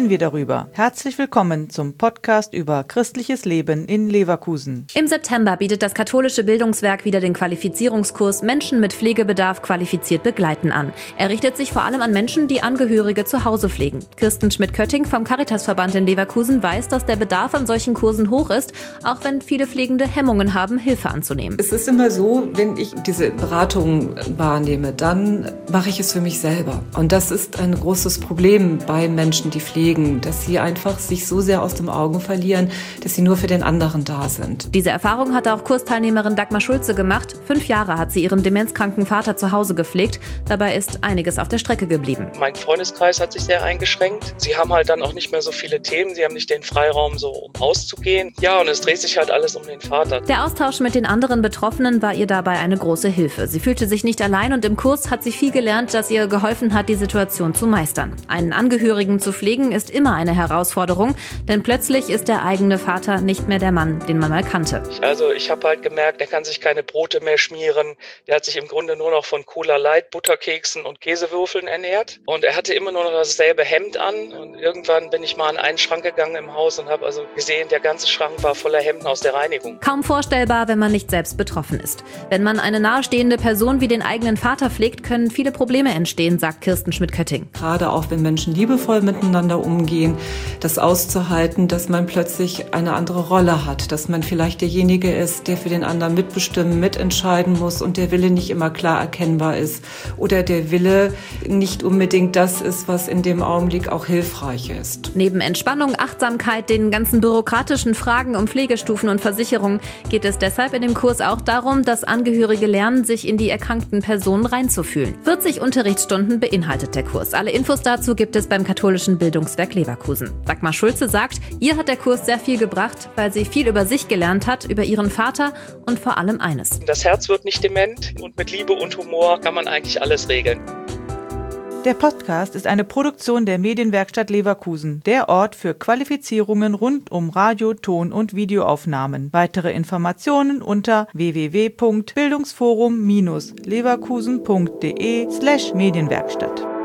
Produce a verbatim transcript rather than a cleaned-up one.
reden wir darüber. Herzlich willkommen zum Podcast über christliches Leben in Leverkusen. Im September bietet das katholische Bildungswerk wieder den Qualifizierungskurs Menschen mit Pflegebedarf qualifiziert begleiten an. Er richtet sich vor allem an Menschen, die Angehörige zu Hause pflegen. Kirsten Schmidt-Kötting vom Caritasverband in Leverkusen weiß, dass der Bedarf an solchen Kursen hoch ist, auch wenn viele Pflegende Hemmungen haben, Hilfe anzunehmen. Es ist immer so, wenn ich diese Beratung wahrnehme, dann mache ich es für mich selber. Und das ist ein großes Problem bei Menschen, die pflegen, dass sie einfach sich so sehr aus dem Augen verlieren, dass sie nur für den anderen da sind. Diese Erfahrung hatte auch Kursteilnehmerin Dagmar Schulze gemacht. Fünf Jahre hat sie ihren demenzkranken Vater zu Hause gepflegt. Dabei ist einiges auf der Strecke geblieben. Mein Freundeskreis hat sich sehr eingeschränkt. Sie haben halt dann auch nicht mehr so viele Themen. Sie haben nicht den Freiraum, so um auszugehen. Ja, und es dreht sich halt alles um den Vater. Der Austausch mit den anderen Betroffenen war ihr dabei eine große Hilfe. Sie fühlte sich nicht allein und im Kurs hat sie viel gelernt, das ihr geholfen hat, die Situation zu meistern. Einen Angehörigen zu pflegen ist immer eine Herausforderung, denn plötzlich ist der eigene Vater nicht mehr der Mann, den man mal kannte. Also ich habe halt gemerkt, er kann sich keine Brote mehr schmieren. Der hat sich im Grunde nur noch von Cola Light, Butterkeksen und Käsewürfeln ernährt. Und er hatte immer nur noch dasselbe Hemd an. Und irgendwann bin ich mal an einen Schrank gegangen im Haus und habe also gesehen, der ganze Schrank war voller Hemden aus der Reinigung. Kaum vorstellbar, wenn man nicht selbst betroffen ist. Wenn man eine nahestehende Person wie den eigenen Vater pflegt, können viele Probleme entstehen, sagt Kirsten Schmidt-Kötting. Gerade auch wenn Menschen liebevoll miteinander umgehen, das auszuhalten, dass man plötzlich eine andere Rolle hat, dass man vielleicht derjenige ist, der für den anderen mitbestimmen, mitentscheiden muss und der Wille nicht immer klar erkennbar ist oder der Wille nicht unbedingt das ist, was in dem Augenblick auch hilfreich ist. Neben Entspannung, Achtsamkeit, den ganzen bürokratischen Fragen um Pflegestufen und Versicherungen geht es deshalb in dem Kurs auch darum, dass Angehörige lernen, sich in die erkrankten Personen reinzufühlen. vierzig Unterrichtsstunden beinhaltet der Kurs. Alle Infos dazu gibt es beim katholischen Bildungswerk Leverkusen. Dagmar Schulze sagt, ihr hat der Kurs sehr viel gebracht, weil sie viel über sich gelernt hat, über ihren Vater und vor allem eines. Das Herz wird nicht dement und mit Liebe und Humor kann man eigentlich alles regeln. Der Podcast ist eine Produktion der Medienwerkstatt Leverkusen, der Ort für Qualifizierungen rund um Radio-, Ton- und Videoaufnahmen. Weitere Informationen unter w w w punkt bildungsforum Bindestrich leverkusen punkt de slash Medienwerkstatt.